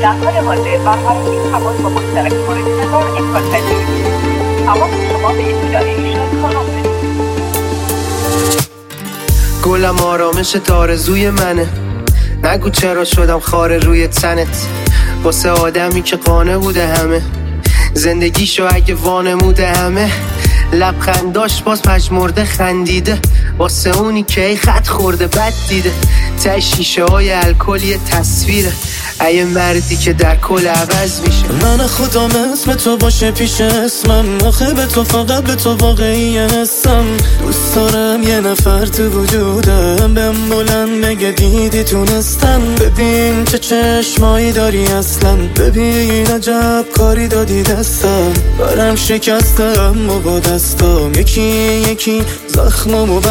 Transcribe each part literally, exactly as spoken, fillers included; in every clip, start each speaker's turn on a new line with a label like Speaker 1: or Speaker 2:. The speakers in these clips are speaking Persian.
Speaker 1: در حال حاضر برقراری تماس با مشترک مورد نظر امکان پذیر نیست. تماس شما به اطلاع ایشان کانال بدید.
Speaker 2: گلم آرامش آرزوی منه، نگو چرا شدم خاره روی تنت. واسه آدمی که قانع بوده همه زندگیشو اگه وانموده همه، لبخنداش باز پژمرده خندیده، واسه اونی که ای خط خورده بد دیده. ته شیشه های الکلی تصویره ای مردی که در کل عوض میشه.
Speaker 3: من خودم اسم تو باشه پیش اسمم، آخه به تو فقط به تو واقعی هستم. دوست دارم یه نفر تو وجودم بهم بلند بگه دیدی تونستم. ببین چه چشمایی داری اصلا، ببین عجب کاری دادی دستم. برم شکستم و با دستم یکی یکی زخممو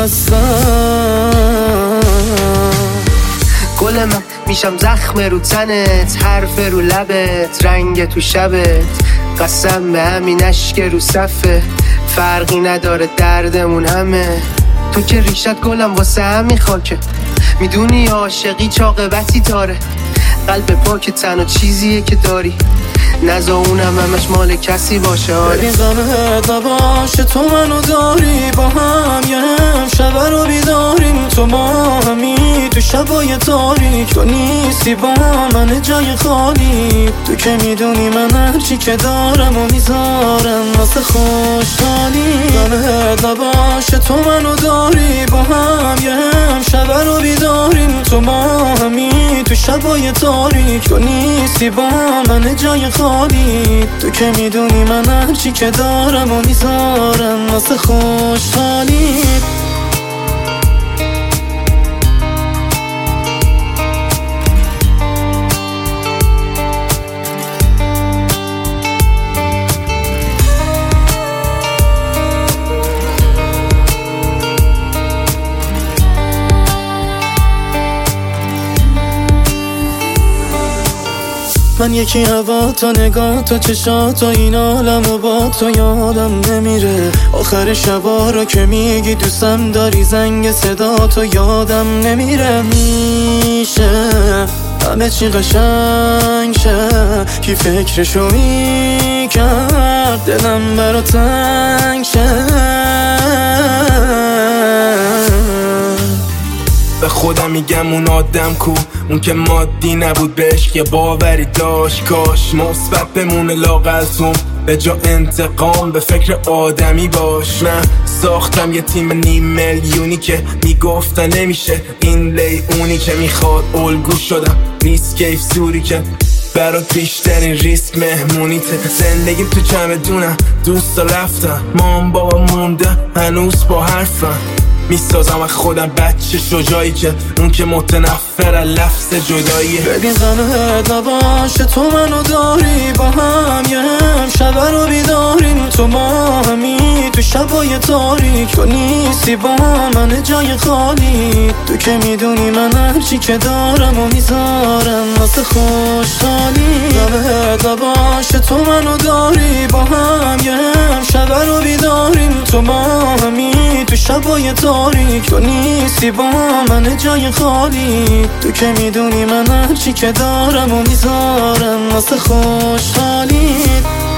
Speaker 3: بستم.
Speaker 2: گل من میشم زخم رو تنت، حرف رو لبت، رنگ تو شبت. قسم به همین اشک رو صفه، فرقی نداره دردمون همه. تو که ریشت گلم واسه همین خاکه، میدونی عاشقی چاقبتی داره. قلب پاک تنها چیزیه که داری، نزا اونم همش مال کسی باشه. آره
Speaker 3: ببین غمت نباشه تو منو داری، با هم یه هم شب رو بیداریم. تو ما همی تو شبای تاریک، تو نیستی با من جای خالی. تو که میدونی من هرچی که دارم و میذارم واسه خوشحالی. غمت نباشه تو منو داری، با هم یه هم شب رو بیداریم. تو ما همی تو شبای تاریک، تو نیستی با من جای خالی. تو که میدونی من هرچی که دارم و میذارم واسه خوشحالی. من یکی هوا تا نگاه تا چشات و این عالم و با تو یادم نمیره. آخر شبا رو که میگی دوستم داری، زنگ صدا تو یادم نمیره. میشه همه چی قشنگ شه، کی فکرشو میکرد دلم برا تنگ شه.
Speaker 4: به خودم میگم اون آدم کو، اون که مادی نبود بهش یه باوری داشت. کاش مثبت بمونه لاغلتون، به جا انتقام به فکر آدمی باش. نه ساختم یه تیم نیم میلیونی که میگفتن نمیشه این لی اونی که میخواد الگو شدم. ریسک افزوری که برات بیشترین ریسک مهمونیته. زندگیم تو چمدونم دوستا رفتن، مام بابا مونده هنوز با حرفم. میسازم از خودم بچه شجاعی که اون که متنفر از لفظ جداییه.
Speaker 3: ببین غمت نباشه تو منو داری، با هم یه هم شب رو بیداریم. تو ما همی تو شبای تاریک، تو نیستی با من جای خالی. تو که میدونی من هرچی که دارم و میذارم واسه خوشحالی. غمت نباشه تو منو داری، با هم یه هم شب رو بیداریم. تو ما همی تو شبای تاریک، تو نیستی با من جای خالی. تو که میدونی من هرچی که دارم و میذارم واسه خوشحالی.